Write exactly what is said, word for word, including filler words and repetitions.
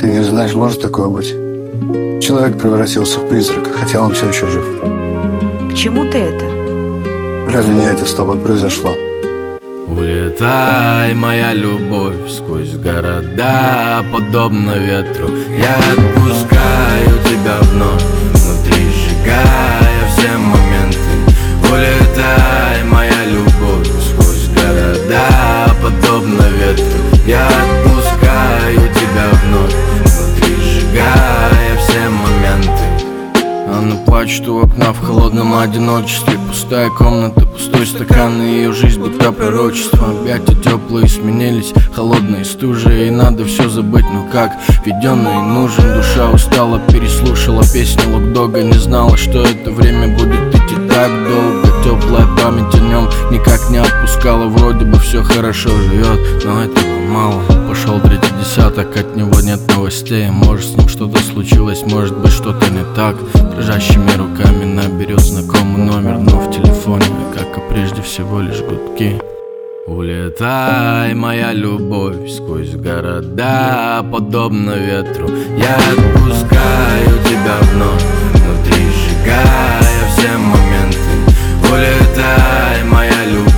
Ты не знаешь, может такое быть? Человек превратился в призрак, хотя он все еще жив. К чему ты это? Разве не это с тобой произошло? Улетай, моя любовь, сквозь города, подобно ветру. Я отпускаю тебя вновь, внутри сжигая все моменты. Улетай, моя любовь, сквозь города, подобно ветру. Я отпускаю тебя вновь, внутри сжигая все моменты. Она плачет у окна в холодном одиночестве. Пустая комната, пустой стакан, и ее жизнь будто пророчество. Объятия теплые сменились, холодные стужи, и надо все забыть, но как? Введенный нужен, душа устала, переслушала песню Локдога. Не знала, что это время будет идти так долго. Теплая память о нем никак не отпускала. Вроде бы все хорошо живет, но этого мало. Пошел третий десяток, от него нет новостей. Может, с ним что-то случилось, может быть, что-то не так. Дрожащими руками наберет знакомый номер, но в телефоне, как и прежде, всего лишь гудки. Улетай, моя любовь, сквозь города, подобно ветру. Я отпускаю тебя вновь, внутри сжигая все моменты. Улетай, моя любовь.